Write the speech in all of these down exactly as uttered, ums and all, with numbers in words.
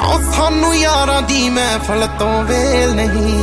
आओ सानू यारां दी महफल तो वेल नहीं,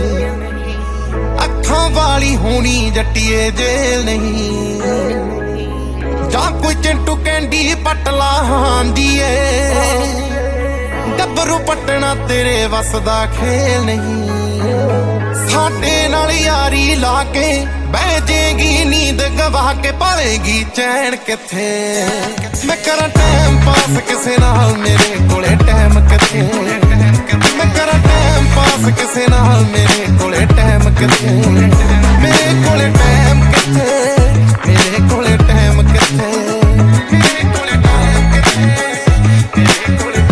अखां वाली होनी जट्टिए जेल नहीं, जां कोई चिंटू कैंडी पटला हांदी ए, गब्बरू पटना तेरे वस दा खेल नहीं। साडे नाल यारी ला के बह जेगी नींद गवा के पालेगी चैन किथे। मैं करा टाइम पास किसे नाल मेरे कोले टाइम किथे, मैं करा टाइम पास किसे नाल मेरे कोले टाइम किथे, मेरे कोले टाइम किथे, मेरे कोले टाइम किथे, मेरे कोले टाइम किथे, मेरे कोले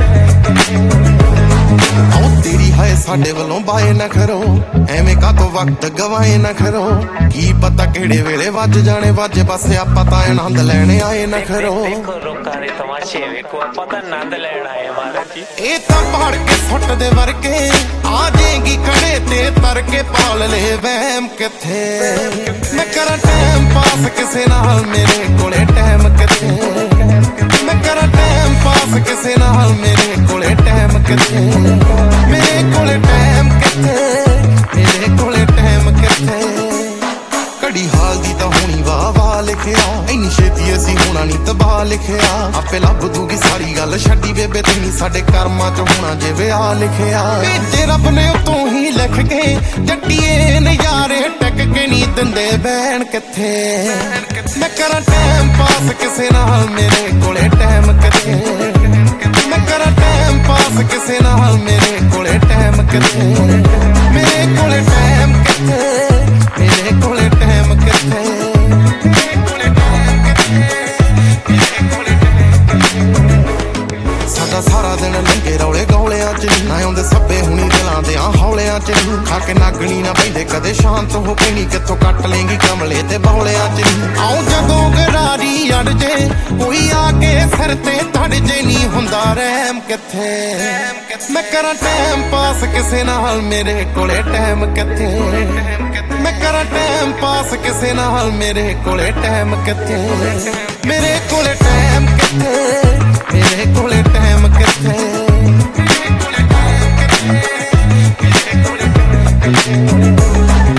आओ तेरी है साडे वलों बाए ना करो, एवें कातो वक्त गवाए ना करो, की पता केड़े वेले वज जाने वाजे पासे आपां तां आनंद लैणे आए ना करो। देखो लोकां दे तमाशे वेखो आपां तां आनंद लैण आए महाराज जी। ए तां पहाड़ के फुट दे वर्गे आ जाएगी खड़े ते तर के पाल ले वहम किथे। मैं करा टाइम पास किसे नाल मेरे कोले टाइम किथे, मैं करा टाइम पास किसे नाल मेरे कोले टाइम किथे, मेरे कोले टाइम किथे, मेरे कोले टाइम किथे। घड़ी हाल दी तां हुणी वाह वाह लिखिया, इन्नी छेती असीं होना नी तबाह लिखिया, आपे लभ दूगी सारी गल छड्डी बेबे तैनी साडे कर्मां च होना जे विआह लिखिया। भेजे रब ने उतों ही लिख के जट्टिए नज़ारे टक के नी दिंदे बैन किथे। मैं करा टाइम पास किसे नाल मेरे कोले टाइम किथे, मैं करा टाइम पास किसे नाल मेरे कोले टाइम किथे, मेरे कोले टाइम किथे, मेरे कोले टाइम किथे, मेरे कोले टाइम किथे, मेरे कोले टाइम किथे। साडा सारा दिन लंघे रौले गौलियां च ना आउंदे सब्बे हुणी दिलां दे हौलियां च, खा के नागणी ना बैंदे कदे शांत हो के नी, कित्थों कट लेंगी कमले ते बौलियां च। आओ जदों गरारी अड़ जे कोई आके सिर ते धड़ जे नी हुंदा रहम किथे। मैं करा टाइम पास किसे नाल मेरे कोले टाइम किथे, मैं करा टाइम पास किसे नाल मेरे कोले टाइम किथे, मेरे कोले टाइम किथे, मेरे कोले टाइम किथे, मेरे कोले टाइम किथे, मेरे कोले टाइम किथे।